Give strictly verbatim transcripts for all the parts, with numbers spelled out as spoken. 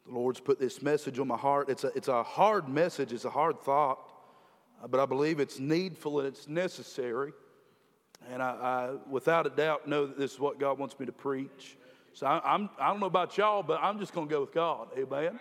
The Lord's put this message on my heart. It's a, it's a hard message. It's a hard thought. Uh, but I believe it's needful and it's necessary. And I, I, without a doubt, know that this is what God wants me to preach. So I, I'm, I don't know about y'all, but I'm just going to go with God. Amen.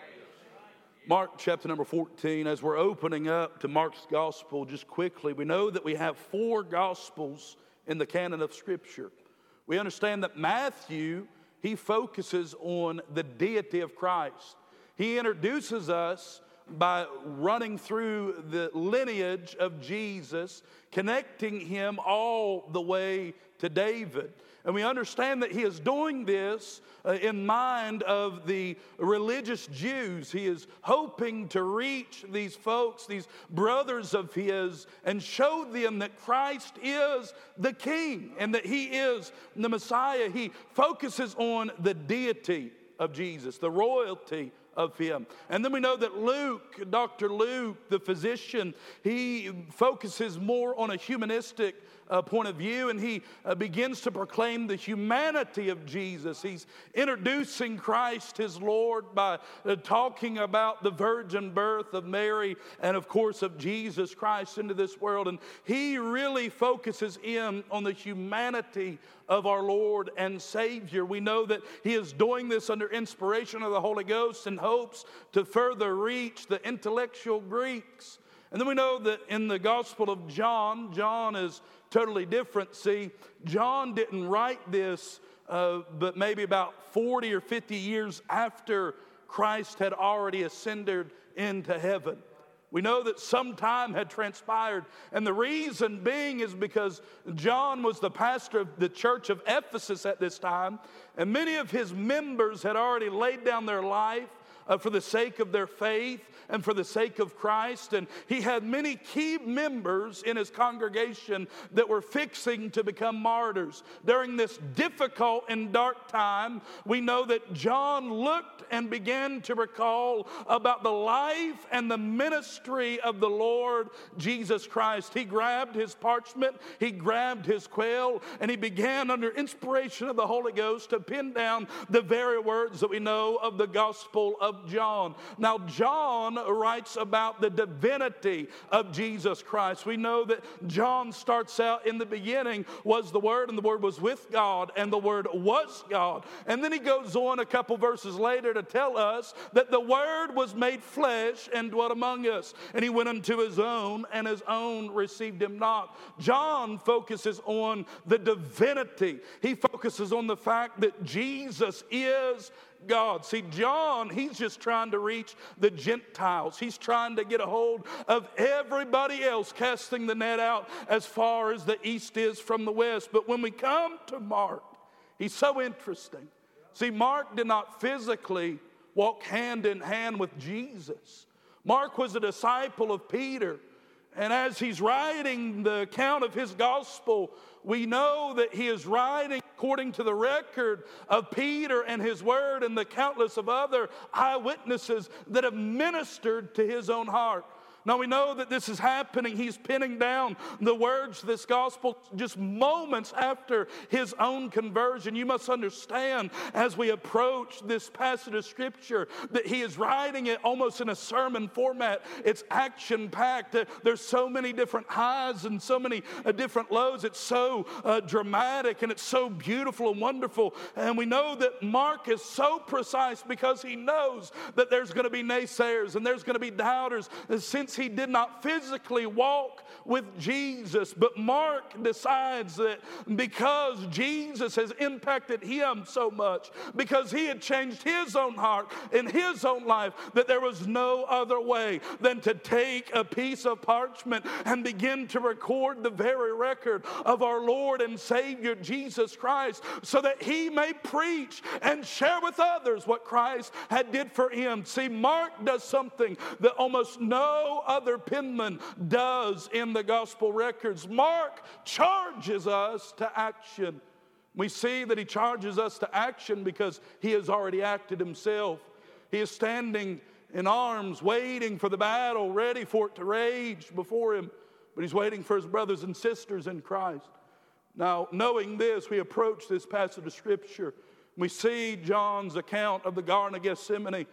Mark chapter number fourteen, as we're opening up to Mark's gospel just quickly, we know that we have four gospels in the canon of Scripture. We understand that Matthew, he focuses on the deity of Christ. He introduces us by running through the lineage of Jesus, connecting him all the way to David. And we understand that he is doing this uh, in mind of the religious Jews. He is hoping to reach these folks, these brothers of his, and show them that Christ is the King and that he is the Messiah. He focuses on the deity of Jesus, the royalty of him. And then we know that Luke, Doctor Luke, the physician, he focuses more on a humanistic uh, point of view, and he uh, begins to proclaim the humanity of Jesus. He's introducing Christ, his Lord, by uh, talking about the virgin birth of Mary and, of course, of Jesus Christ into this world. And he really focuses in on the humanity of our Lord and Savior. We know that he is doing this under inspiration of the Holy Ghost and hopes to further reach the intellectual Greeks. And then we know that in the Gospel of John, John is totally different. See, John didn't write this uh, but maybe about forty or fifty years after Christ had already ascended into heaven. We know that some time had transpired, and the reason being is because John was the pastor of the church of Ephesus at this time, and many of his members had already laid down their life uh, for the sake of their faith and for the sake of Christ. And he had many key members in his congregation that were fixing to become martyrs. During this difficult and dark time, we know that John looked and began to recall about the life and the ministry of the Lord Jesus Christ. He grabbed his parchment, he grabbed his quill, and he began under inspiration of the Holy Ghost to pin down the very words that we know of the Gospel of John. Now, John writes about the divinity of Jesus Christ. We know that John starts out in the beginning was the Word, and the Word was with God, and the Word was God. And then he goes on a couple verses later to tell us that the Word was made flesh and dwelt among us. And he went unto his own, and his own received him not. John focuses on the divinity. He focuses on the fact that Jesus is God. See, John, he's just trying to reach the Gentiles. He's trying to get a hold of everybody else, casting the net out as far as the east is from the west. But when we come to Mark, he's so interesting. See, Mark did not physically walk hand in hand with Jesus. Mark was a disciple of Peter. And as he's writing the account of his gospel, we know that he is writing according to the record of Peter and his word and the countless of other eyewitnesses that have ministered to his own heart. Now we know that this is happening. He's pinning down the words of this gospel just moments after his own conversion. You must understand as we approach this passage of Scripture that he is writing it almost in a sermon format. It's action-packed. There's so many different highs and so many uh, different lows. It's so uh, dramatic and it's so beautiful and wonderful. And we know that Mark is so precise because he knows that there's going to be naysayers and there's going to be doubters. And since he did not physically walk with Jesus, but Mark decides that because Jesus has impacted him so much, because he had changed his own heart in his own life, that there was no other way than to take a piece of parchment and begin to record the very record of our Lord and Savior Jesus Christ, so that he may preach and share with others what Christ had did for him. See, Mark does something that almost no other penman does in the gospel records. Mark charges us to action. We see that he charges us to action because he has already acted himself. He is standing in arms, waiting for the battle, ready for it to rage before him. But he's waiting for his brothers and sisters in Christ. Now, knowing this, we approach this passage of Scripture. We see John's account of the Garden of Gethsemane.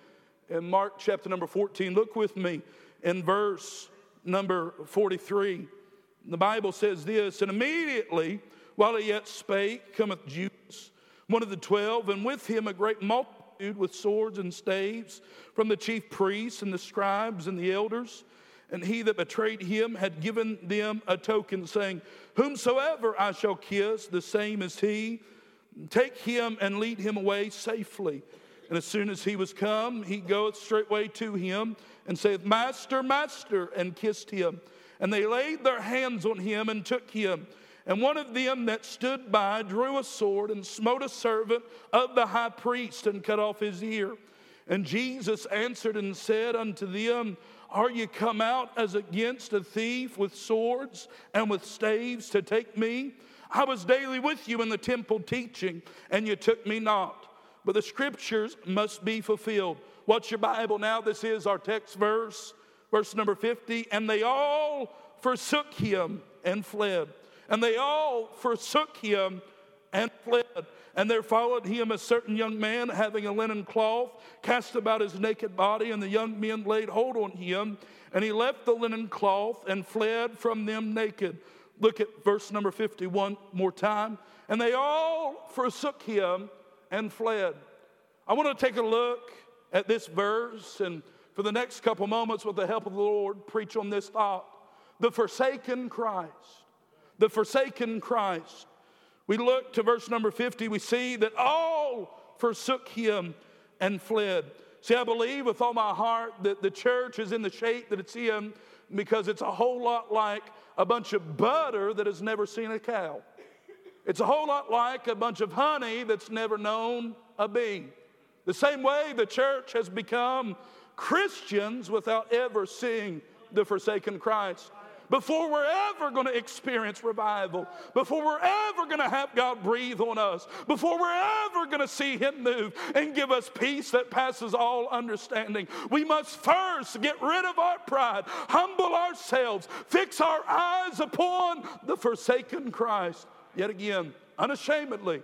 in Mark chapter number fourteen. Look with me in verse number forty-three. The Bible says this, and immediately while he yet spake, cometh Judas, one of the twelve, and with him a great multitude with swords and staves from the chief priests and the scribes and the elders. And he that betrayed him had given them a token, saying, whomsoever I shall kiss, the same is he. Take him and lead him away safely. And as soon as he was come, he goeth straightway to him, and saith, Master, Master, and kissed him. And they laid their hands on him and took him. And one of them that stood by drew a sword and smote a servant of the high priest and cut off his ear. And Jesus answered and said unto them, are ye come out as against a thief with swords and with staves to take me? I was daily with you in the temple teaching, and you took me not. But the scriptures must be fulfilled. What's your Bible now? This is our text verse, verse number fifty. And they all forsook him and fled. And they all forsook him and fled. And there followed him a certain young man having a linen cloth cast about his naked body. And the young men laid hold on him. And he left the linen cloth and fled from them naked. Look at verse number fifty one more time. And they all forsook him and fled. I want to take a look at this verse and for the next couple moments with the help of the Lord preach on this thought. The forsaken Christ. The forsaken Christ. We look to verse number fifty, we see that all forsook him and fled. See, I believe with all my heart that the church is in the shape that it's in because it's a whole lot like a bunch of butter that has never seen a cow. It's a whole lot like a bunch of honey that's never known a bee. The same way the church has become Christians without ever seeing the forsaken Christ. Before we're ever going to experience revival, before we're ever going to have God breathe on us, before we're ever going to see him move and give us peace that passes all understanding, we must first get rid of our pride, humble ourselves, fix our eyes upon the forsaken Christ. Yet again, unashamedly,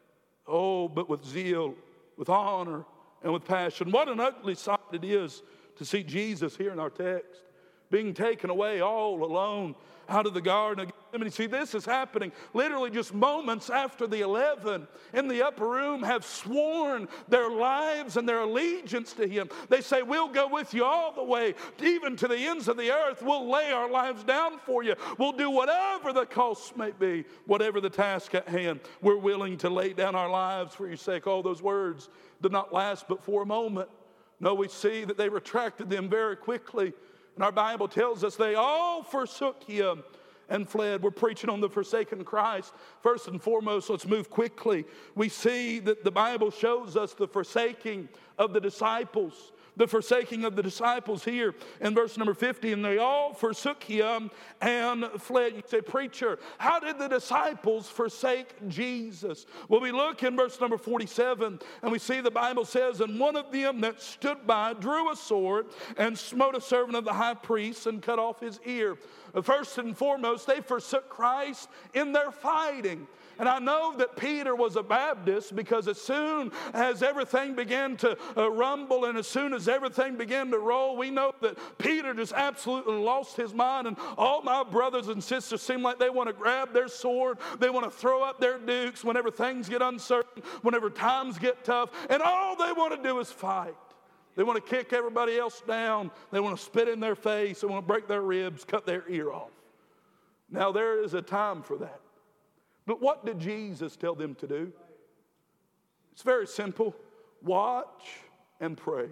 oh, but with zeal, with honor, and with passion. What an ugly sight it is to see Jesus here in our text, being taken away all alone out of the Garden of Gethsemane. See, this is happening literally just moments after the eleven in the upper room have sworn their lives and their allegiance to him. They say, we'll go with you all the way, even to the ends of the earth. We'll lay our lives down for you. We'll do whatever the cost may be, whatever the task at hand. We're willing to lay down our lives for your sake. All those words did not last but for a moment. No, we see that they retracted them very quickly. And our Bible tells us they all forsook him and fled. We're preaching on the forsaken Christ. First and foremost, let's move quickly. We see that the Bible shows us the forsaking of the disciples. The forsaking of the disciples here in verse number fifty. And they all forsook him and fled. You say, preacher, how did the disciples forsake Jesus? Well, we look in verse number forty-seven and we see the Bible says, and one of them that stood by drew a sword and smote a servant of the high priest and cut off his ear. First and foremost, they forsook Christ in their fighting. And I know that Peter was a Baptist because as soon as everything began to uh, rumble and as soon as everything began to roll, we know that Peter just absolutely lost his mind. And all my brothers and sisters seem like they want to grab their sword. They want to throw up their dukes whenever things get uncertain, whenever times get tough. And all they want to do is fight. They want to kick everybody else down. They want to spit in their face. They want to break their ribs, cut their ear off. Now, there is a time for that. But what did Jesus tell them to do? It's very simple. Watch and pray.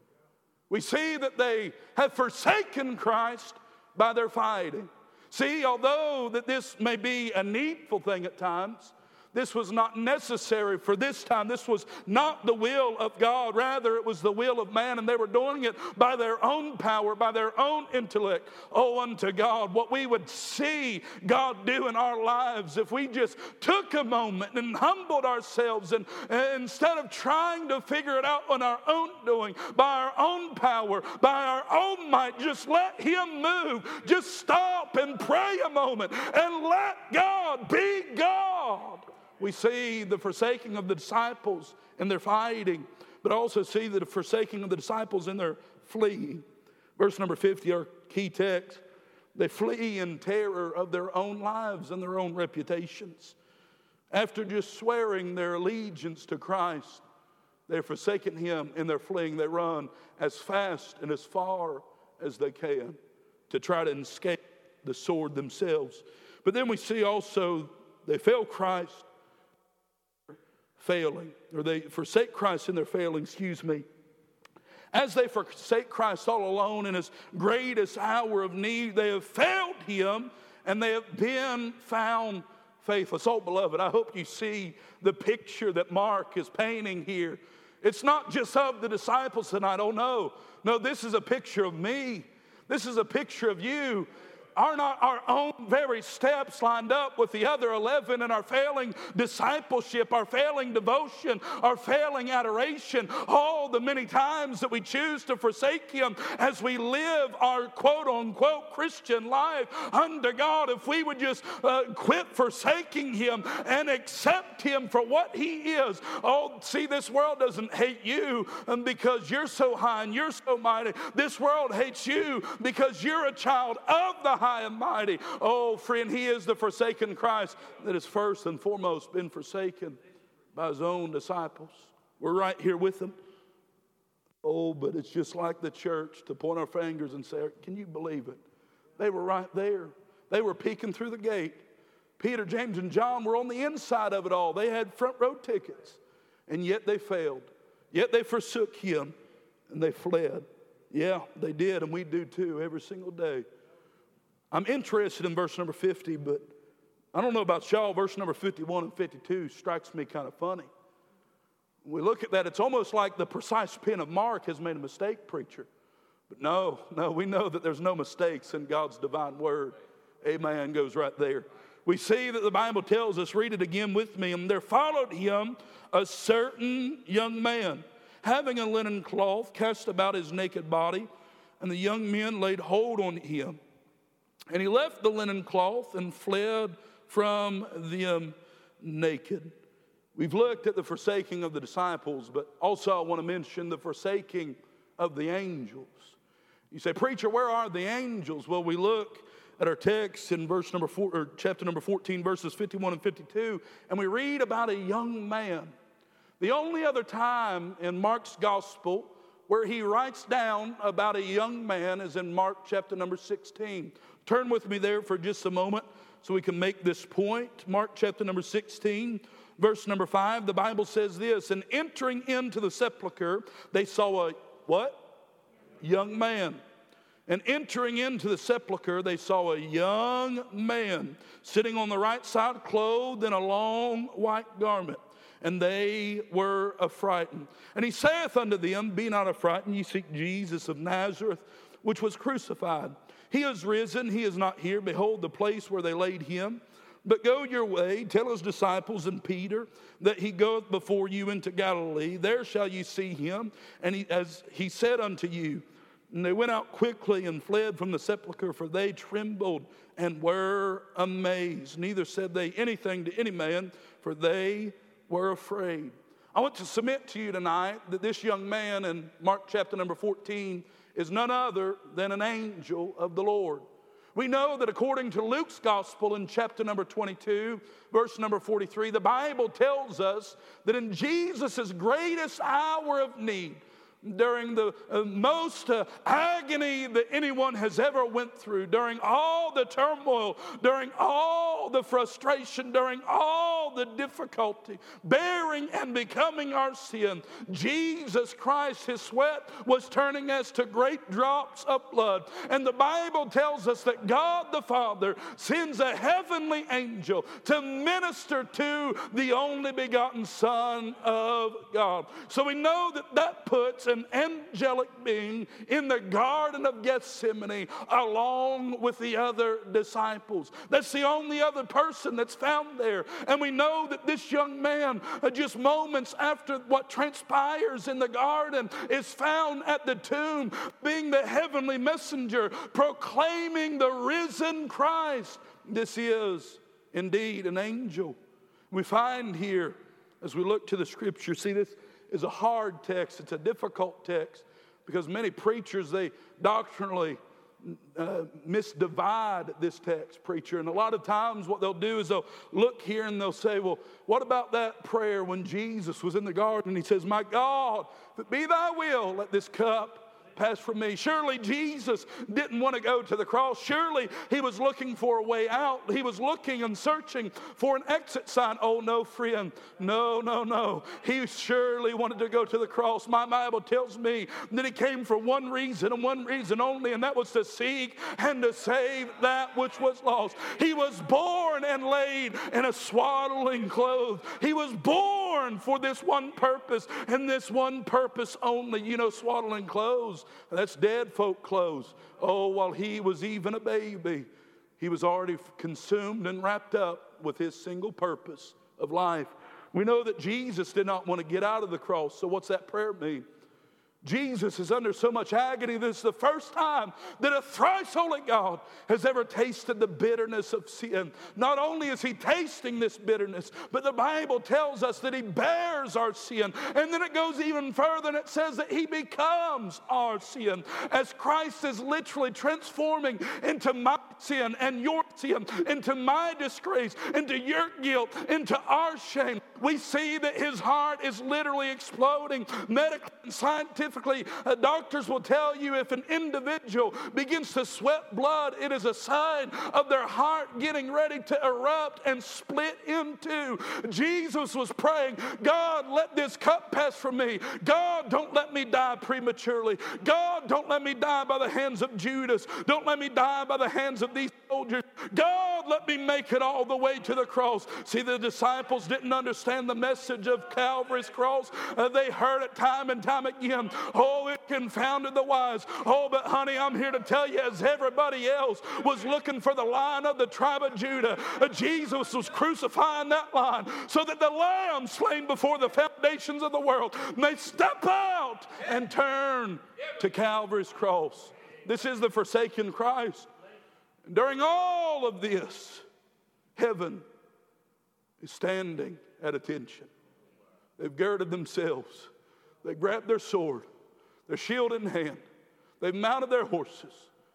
We see that they have forsaken Christ by their fighting. See, although that this may be a needful thing at times, this was not necessary for this time. This was not the will of God. Rather, it was the will of man, and they were doing it by their own power, by their own intellect. Oh, unto God, what we would see God do in our lives if we just took a moment and humbled ourselves and, and instead of trying to figure it out on our own doing, by our own power, by our own might, just let him move. Just stop and pray a moment and let God be God. We see the forsaking of the disciples and their fighting. but I also see the forsaking of the disciples and their fleeing. Verse number fifty, our key text. They flee in terror of their own lives and their own reputations. After just swearing their allegiance to Christ, they're forsaking him and they're fleeing. They run as fast and as far as they can to try to escape the sword themselves. But then we see also they fail Christ, failing, or they forsake Christ in their failing, excuse me. As they forsake Christ all alone in his greatest hour of need, they have failed him and they have been found faithless. Oh, beloved, I hope you see the picture that Mark is painting here. It's not just of the disciples tonight. Oh, no. No, this is a picture of me. This is a picture of you. Are not our own very steps lined up with the other eleven in our failing discipleship, our failing devotion, our failing adoration, all the many times that we choose to forsake him as we live our quote-unquote Christian life under God? If we would just uh, quit forsaking him and accept him for what he is. Oh, see, this world doesn't hate you because you're so high and you're so mighty. This world hates you because you're a child of the high and mighty. Oh, friend, he is the forsaken Christ that has first and foremost been forsaken by his own disciples. We're right here with them. Oh, but it's just like the church to point our fingers and say, can you believe it? They were right there. They were peeking through the gate. Peter, James, and John were on the inside of it all. They had front row tickets, and yet they failed. Yet they forsook him, and they fled. Yeah, they did, and we do too every single day. I'm interested in verse number fifty, but I don't know about y'all. Verse number fifty-one and fifty-two strikes me kind of funny. When we look at that, it's almost like the precise pen of Mark has made a mistake, preacher. But no, no, we know that there's no mistakes in God's divine word. Amen goes right there. We see that the Bible tells us, read it again with me, and there followed him a certain young man, having a linen cloth cast about his naked body, and the young men laid hold on him. And he left the linen cloth and fled from them naked. We've looked at the forsaking of the disciples, but also I want to mention the forsaking of the angels. You say, preacher, where are the angels? Well, we look at our text in verse number four, or chapter number fourteen, verses fifty-one and fifty-two, and we read about a young man. The only other time in Mark's gospel where he writes down about a young man is in Mark chapter number sixteen. Turn with me there for just a moment so we can make this point. Mark chapter number sixteen, verse number five, the Bible says this, and entering into the sepulcher, they saw a what? Young man. And entering into the sepulcher, they saw a young man sitting on the right side, clothed in a long white garment. And they were affrighted. And he saith unto them, be not affrighted, ye seek Jesus of Nazareth, which was crucified. He is risen, he is not here. Behold the place where they laid him. But go your way, tell his disciples and Peter that he goeth before you into Galilee. There shall you see him, and he, as he said unto you. And they went out quickly and fled from the sepulchre, for they trembled and were amazed. Neither said they anything to any man, for they were afraid. I want to submit to you tonight that this young man in Mark chapter number fourteen is none other than an angel of the Lord. We know that according to Luke's gospel in chapter number twenty-two, verse number forty-three, the Bible tells us that in Jesus' greatest hour of need, during the uh, most uh, agony that anyone has ever went through, during all the turmoil, during all the frustration, during all the difficulty, bearing and becoming our sin, Jesus Christ, his sweat was turning us to great drops of blood. And the Bible tells us that God the Father sends a heavenly angel to minister to the only begotten Son of God. So we know that that puts an angelic being in the Garden of Gethsemane along with the other disciples. That's the only other person that's found there. And we know that this young man, uh, just moments after what transpires in the garden, is found at the tomb, being the heavenly messenger, proclaiming the risen Christ. This is indeed an angel. We find here, as we look to the scripture, see this, is a hard text. It's a difficult text because many preachers, they doctrinally uh, misdivide this text, preacher. And a lot of times what they'll do is they'll look here and they'll say, well, what about that prayer when Jesus was in the garden? He says, my God, if it be thy will, let this cup pass from me. Surely Jesus didn't want to go to the cross. Surely he was looking for a way out. He was looking and searching for an exit sign. Oh, no, friend. No, no, no. He surely wanted to go to the cross. My Bible tells me that he came for one reason and one reason only, and that was to seek and to save that which was lost. He was born and laid in a swaddling clothes. He was born for this one purpose and this one purpose only. You know, swaddling clothes, that's dead folk clothes. Oh, while he was even a baby, he was already consumed and wrapped up with his single purpose of life. We know that Jesus did not want to get out of the cross. So what's that prayer mean? Jesus is under so much agony. This is the first time that a thrice holy God has ever tasted the bitterness of sin. Not only is he tasting this bitterness, but the Bible tells us that he bears our sin. And then it goes even further and it says that he becomes our sin. As Christ is literally transforming into my sin and your sin, into my disgrace, into your guilt, into our shame, we see that his heart is literally exploding. Medically and scientifically, uh, doctors will tell you if an individual begins to sweat blood, it is a sign of their heart getting ready to erupt and split in two. Jesus was praying, God, let this cup pass from me. God, don't let me die prematurely. God, don't let me die by the hands of Judas. Don't let me die by the hands of these soldiers. God, let me make it all the way to the cross. See, the disciples didn't understand the message of Calvary's cross. Uh, they heard it time and time again. Oh, it confounded the wise. Oh, but honey, I'm here to tell you, as everybody else was looking for the Lion of the tribe of Judah, uh, Jesus was crucifying that line so that the Lamb slain before the foundations of the world may step out and turn to Calvary's cross. This is the forsaken Christ. During all of this, heaven is standing at attention. They've girded themselves. They grabbed their sword, their shield in hand. They've mounted their horses.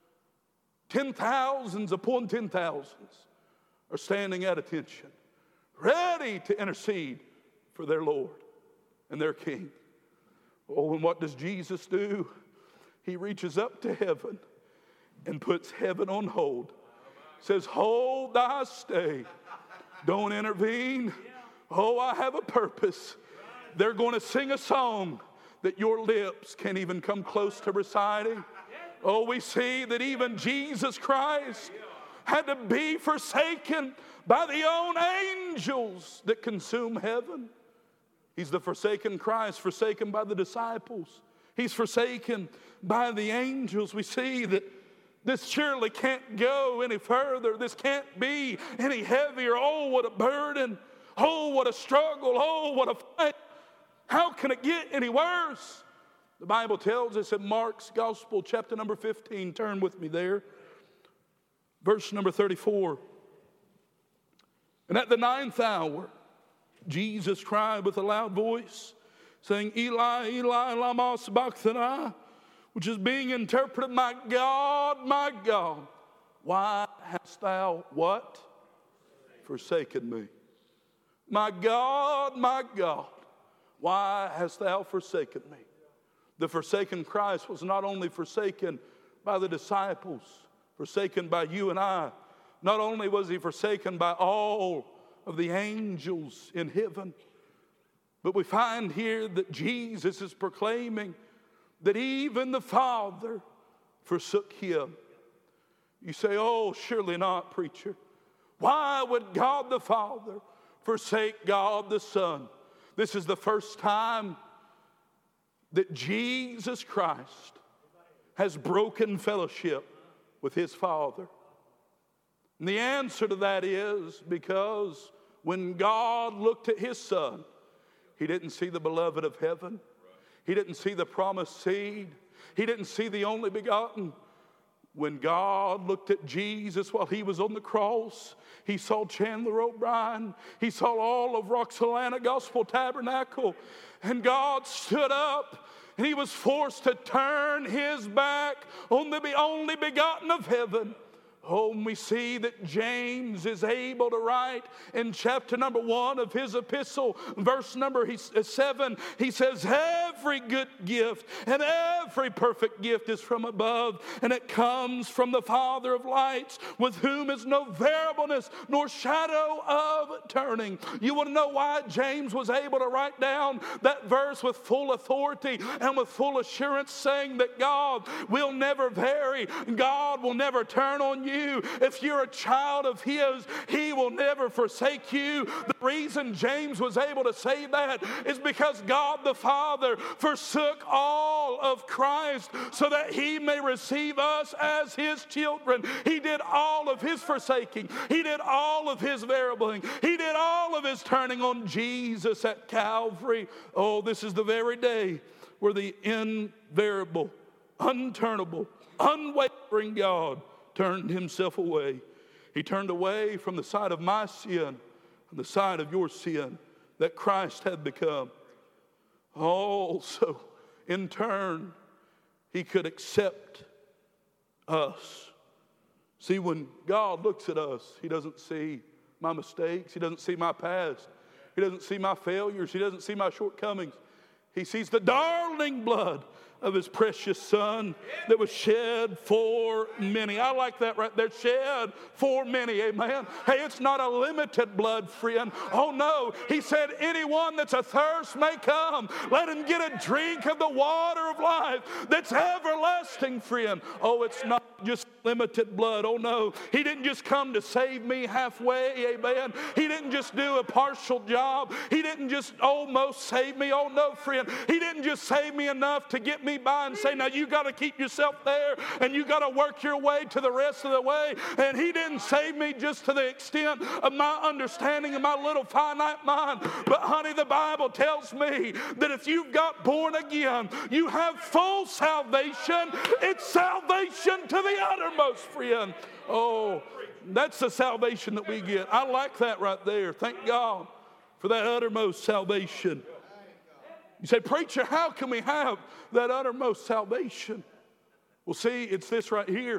Ten thousands upon ten thousands are standing at attention, ready to intercede for their Lord and their King. Oh, and what does Jesus do? He reaches up to heaven and puts heaven on hold. Says, hold thy stay. Don't intervene. Oh, I have a purpose. They're going to sing a song that your lips can't even come close to reciting. Oh, we see that even Jesus Christ had to be forsaken by the own angels that consume heaven. He's the forsaken Christ, forsaken by the disciples. He's forsaken by the angels. We see that this surely can't go any further. This can't be any heavier. Oh, what a burden. Oh, what a struggle. Oh, what a fight. How can it get any worse? The Bible tells us in Mark's Gospel, chapter number fifteen. Turn with me there. Verse number thirty-four. And at the ninth hour, Jesus cried with a loud voice, saying, Eli, Eli, lama sabachthani, which is being interpreted, my God, my God, why hast thou what? Forsaken me. My God, my God, why hast thou forsaken me? The forsaken Christ was not only forsaken by the disciples, forsaken by you and I. Not only was he forsaken by all of the angels in heaven, but we find here that Jesus is proclaiming that even the Father forsook him. You say, oh, surely not, preacher. Why would God the Father forsake God the Son? This is the first time that Jesus Christ has broken fellowship with his Father. And the answer to that is because when God looked at his Son, he didn't see the beloved of heaven. He didn't see the promised seed. He didn't see the only begotten. When God looked at Jesus while he was on the cross, he saw Chandler O'Brien. He saw all of Roxalana Gospel Tabernacle. And God stood up and he was forced to turn his back on the only begotten of heaven. Oh, and we see that James is able to write in chapter number one of his epistle, verse number seven, he says, every good gift and every perfect gift is from above, and it comes from the Father of lights, with whom is no variableness nor shadow of turning. You want to know why James was able to write down that verse with full authority and with full assurance, saying that God will never vary, God will never turn on you. If you're a child of his, he will never forsake you. The reason James was able to say that is because God the Father forsook all of Christ so that he may receive us as his children. He did all of his forsaking. He did all of his variabling. He did all of his turning on Jesus at Calvary. Oh, this is the very day where the invariable, unturnable, unwavering God turned himself away. He turned away from the side of my sin and the side of your sin that Christ had become. Also, in turn, he could accept us. See, when God looks at us, he doesn't see my mistakes. He doesn't see my past. He doesn't see my failures. He doesn't see my shortcomings. He sees the darling blood of his precious son that was shed for many. I like that right there, shed for many, amen. Hey, it's not a limited blood, friend. Oh no, he said anyone that's athirst may come. Let him get a drink of the water of life that's everlasting, friend. Oh, it's not just limited blood. Oh no, he didn't just come to save me halfway, amen. He didn't just do a partial job. He didn't just almost save me. Oh no, friend, he didn't just save me enough to get me by and say, now you got to keep yourself there and you got to work your way to the rest of the way. And he didn't save me just to the extent of my understanding of my little finite mind. But honey, the Bible tells me that if you've got born again, you have full salvation. It's salvation to the uttermost, friend. Oh, that's the salvation that we get. I like that right there. Thank God for that uttermost salvation. You say, preacher, how can we have that uttermost salvation? Well, see, it's this right here.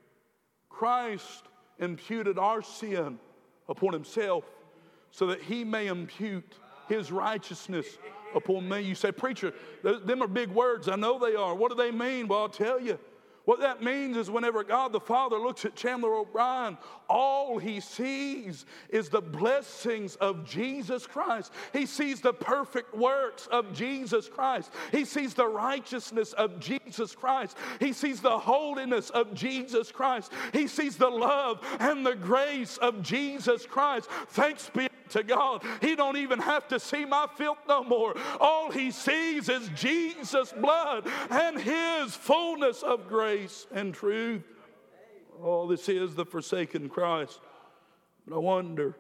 Christ imputed our sin upon himself so that he may impute his righteousness upon me. You say, preacher, them are big words. I know they are. What do they mean? Well, I'll tell you. What that means is whenever God the Father looks at Chandler O'Brien, all he sees is the blessings of Jesus Christ. He sees the perfect works of Jesus Christ. He sees the righteousness of Jesus Christ. He sees the holiness of Jesus Christ. He sees the love and the grace of Jesus Christ. Thanks be to God. He don't even have to see my filth no more. All he sees is Jesus' blood and his fullness of grace and truth. Oh, this is the forsaken Christ. But I wonder,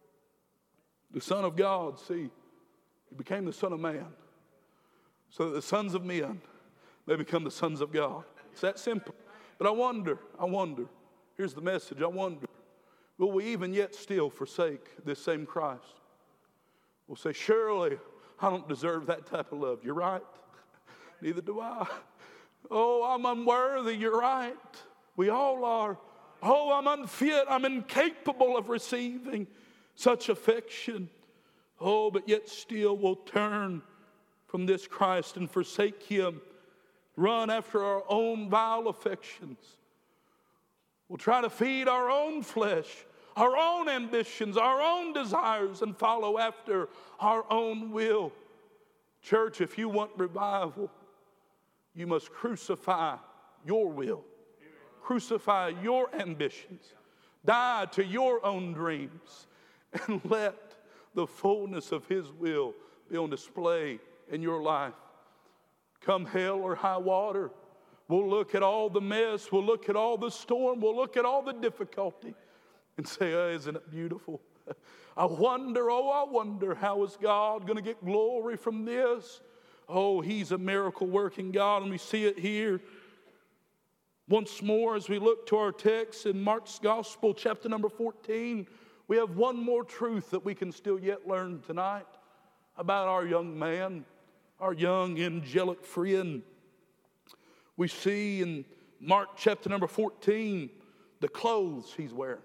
the Son of God, see, he became the Son of Man so that the sons of men may become the sons of God. It's that simple. But I wonder, I wonder, here's the message, I wonder, will we even yet still forsake this same Christ? We'll say, surely I don't deserve that type of love. You're right. Neither do I. Oh, I'm unworthy. You're right. We all are. Oh, I'm unfit. I'm incapable of receiving such affection. Oh, but yet still we'll turn from this Christ and forsake him. Run after our own vile affections. We'll try to feed our own flesh, our own ambitions, our own desires, and follow after our own will. Church, if you want revival, you must crucify your will. Crucify your ambitions. Die to your own dreams. And let the fullness of his will be on display in your life. Come hell or high water, we'll look at all the mess, we'll look at all the storm, we'll look at all the difficulty and say, oh, isn't it beautiful? I wonder, oh, I wonder, how is God going to get glory from this? Oh, he's a miracle working God, and we see it here. Once more, as we look to our text in Mark's Gospel, chapter number fourteen, we have one more truth that we can still yet learn tonight about our young man, our young angelic friend. We see in Mark chapter number fourteen, the clothes he's wearing.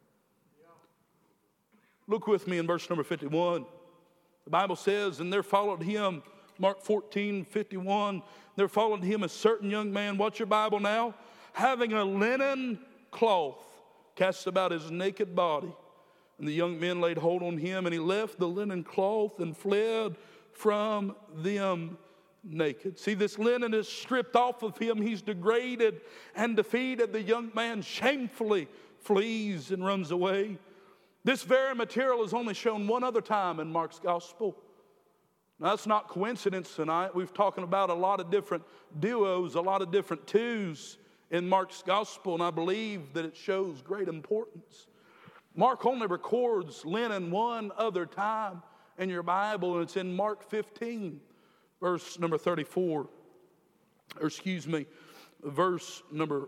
Look with me in verse number fifty-one. The Bible says, and there followed him, Mark fourteen, fifty-one, there followed him a certain young man, watch your Bible now, having a linen cloth cast about his naked body. And the young men laid hold on him, and he left the linen cloth and fled from them naked. See, this linen is stripped off of him. He's degraded and defeated. The young man shamefully flees and runs away. This very material is only shown one other time in Mark's Gospel. Now, that's not coincidence tonight. We've talking about a lot of different duos, a lot of different twos in Mark's Gospel, and I believe that it shows great importance. Mark only records linen one other time in your Bible, and it's in Mark fifteen, verse number thirty-four. Or excuse me, verse number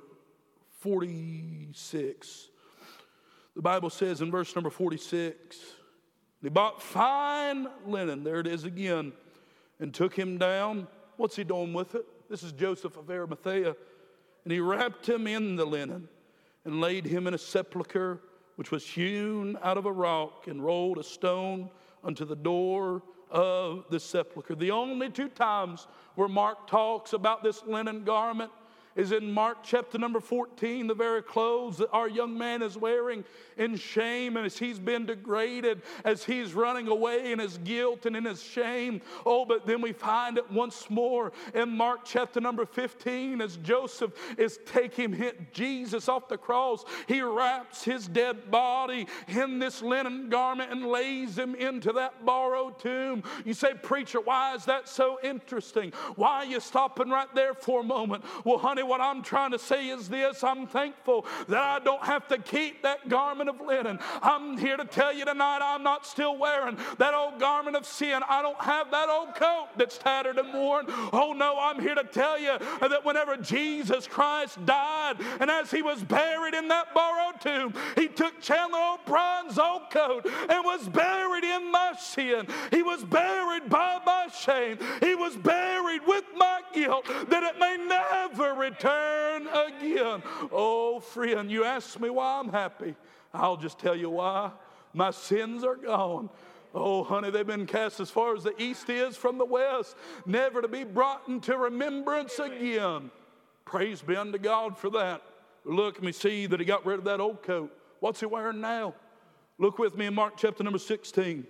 forty-six. The Bible says in verse number forty-six, he bought fine linen, there it is again, and took him down. What's he doing with it? This is Joseph of Arimathea. And he wrapped him in the linen and laid him in a sepulchre which was hewn out of a rock, and rolled a stone unto the door of the sepulchre. The only two times where Mark talks about this linen garment is in Mark chapter number fourteen, the very clothes that our young man is wearing in shame, and as he's been degraded, as he's running away in his guilt and in his shame. Oh, but then we find it once more in Mark chapter number fifteen, as Joseph is taking Jesus off the cross. He wraps his dead body in this linen garment and lays him into that borrowed tomb. You say, preacher, why is that so interesting? Why are you stopping right there for a moment? Well, honey, what I'm trying to say is this: I'm thankful that I don't have to keep that garment of linen. I'm here to tell you tonight, I'm not still wearing that old garment of sin. I don't have that old coat that's tattered and worn. Oh no, I'm here to tell you that whenever Jesus Christ died, and as he was buried in that borrowed tomb, he took Chandler O'Brien's old coat and was buried in my sin. He was buried by my shame. He was buried with my guilt, that it may never return again. Oh, friend, you ask me why I'm happy. I'll just tell you why. My sins are gone. Oh, honey, they've been cast as far as the east is from the west, never to be brought into remembrance again. Praise be unto God for that. Look, let me see that he got rid of that old coat. What's he wearing now? Look with me in Mark chapter number sixteen.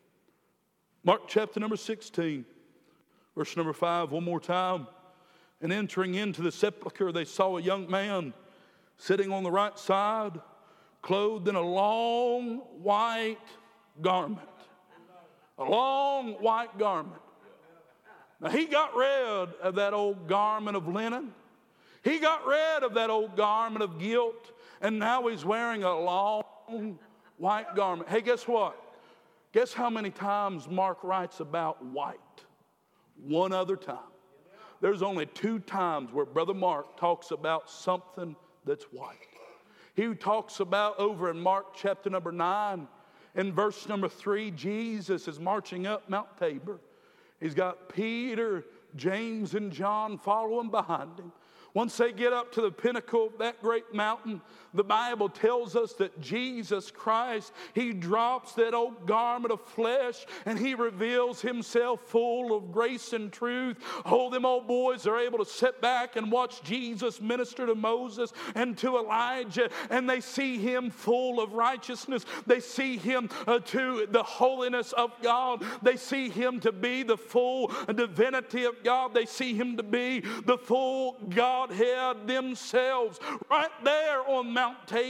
Mark chapter number sixteen, verse number five, one more time. And entering into the sepulchre, they saw a young man sitting on the right side, clothed in a long white garment. A long white garment. Now, he got rid of that old garment of linen. He got rid of that old garment of guilt, and now he's wearing a long white garment. Hey, guess what? Guess how many times Mark writes about white? One other time. There's only two times where Brother Mark talks about something that's white. He talks about over in Mark chapter number nine, in verse number three, Jesus is marching up Mount Tabor. He's got Peter, James, and John following behind him. Once they get up to the pinnacle of that great mountain, the Bible tells us that Jesus Christ, he drops that old garment of flesh and he reveals himself full of grace and truth. Oh, them old boys are able to sit back and watch Jesus minister to Moses and to Elijah, and they see him full of righteousness. They see him uh, to the holiness of God. They see him to be the full divinity of God. They see him to be the full God. Godhead themselves right there on Mount Tabor.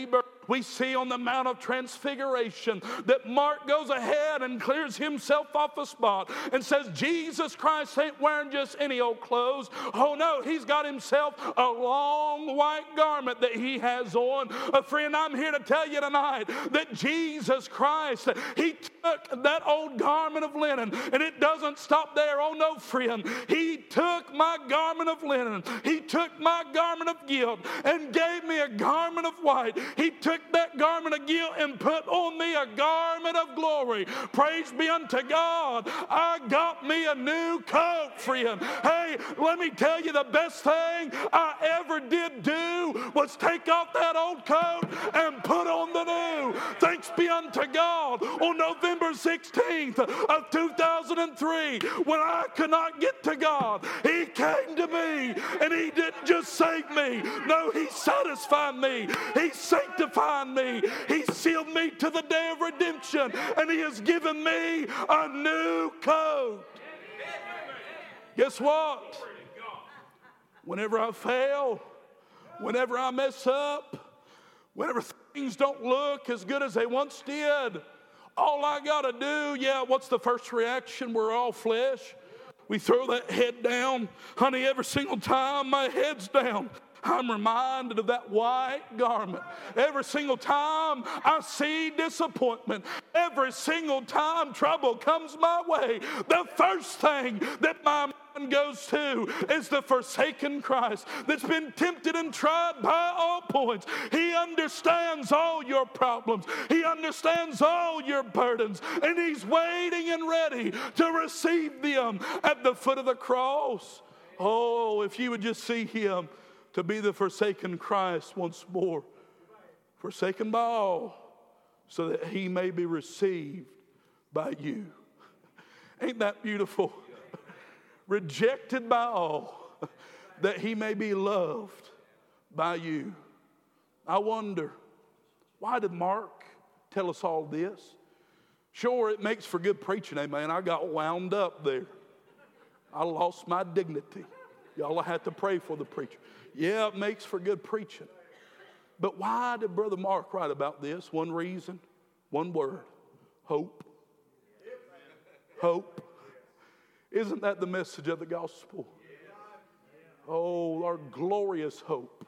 We see on the Mount of Transfiguration that Mark goes ahead and clears himself off a spot and says, Jesus Christ ain't wearing just any old clothes. Oh no, he's got himself a long white garment that he has on. Uh, friend, I'm here to tell you tonight that Jesus Christ, he took that old garment of linen, and it doesn't stop there. Oh no, friend, he took my garment of linen, he took my garment of guilt and gave me a garment of white. He took that garment of guilt and put on me a garment of glory. Praise be unto God. I got me a new coat, friend. Hey, let me tell you, the best thing I ever did do was take off that old coat and put on the new. Thanks be unto God. On November sixteenth of two thousand three, when I could not get to God, he came to me, and he didn't just save me. No, he satisfied me. He sanctified me. He sealed me to the day of redemption, and he has given me a new coat. Guess what? Whenever I fail, whenever I mess up, whenever things don't look as good as they once did, all I got to do, yeah, what's the first reaction? We're all flesh. We throw that head down. Honey, every single time my head's down, I'm reminded of that white garment. Every single time I see disappointment, every single time trouble comes my way, the first thing that my mind goes to is the forsaken Christ that's been tempted and tried by all points. He understands all your problems. He understands all your burdens, and he's waiting and ready to receive them at the foot of the cross. Oh, if you would just see him to be the forsaken Christ once more, forsaken by all, so that he may be received by you. Ain't that beautiful? Rejected by all, that he may be loved by you. I wonder, why did Mark tell us all this? Sure, it makes for good preaching, amen. I got wound up there. I lost my dignity. Y'all have to pray for the preacher. Yeah, it makes for good preaching. But why did Brother Mark write about this? One reason, one word: hope. Hope. Isn't that the message of the gospel? Oh, our glorious hope.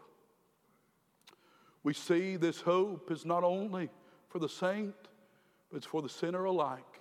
We see this hope is not only for the saint, but it's for the sinner alike.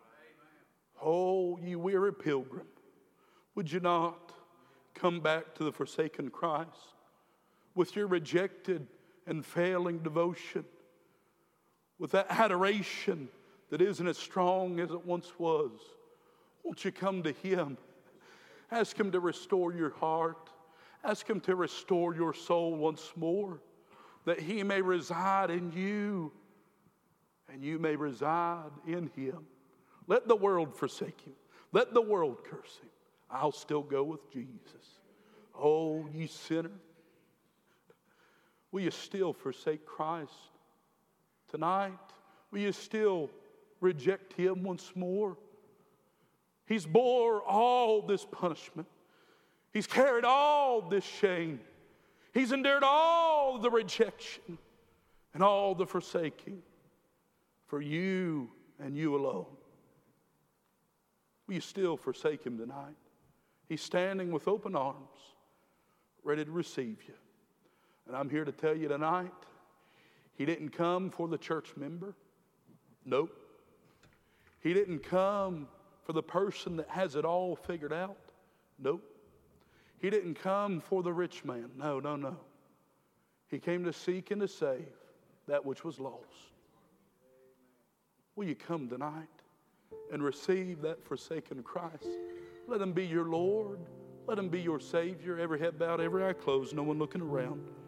Oh, you weary pilgrim, would you not come back to the forsaken Christ with your rejected and failing devotion, with that adoration that isn't as strong as it once was? Won't you come to him? Ask him to restore your heart. Ask him to restore your soul once more, that he may reside in you and you may reside in him. Let the world forsake him. Let the world curse him. I'll still go with Jesus. Oh, ye sinner, will you still forsake Christ tonight? Will you still reject him once more? He's bore all this punishment. He's carried all this shame. He's endured all the rejection and all the forsaking for you and you alone. Will you still forsake him tonight? He's standing with open arms, ready to receive you. And I'm here to tell you tonight, he didn't come for the church member. Nope. He didn't come for the person that has it all figured out. Nope. He didn't come for the rich man. No, no, no. He came to seek and to save that which was lost. Will you come tonight and receive that forsaken Christ? Let him be your Lord. Let him be your Savior. Every head bowed, every eye closed, no one looking around.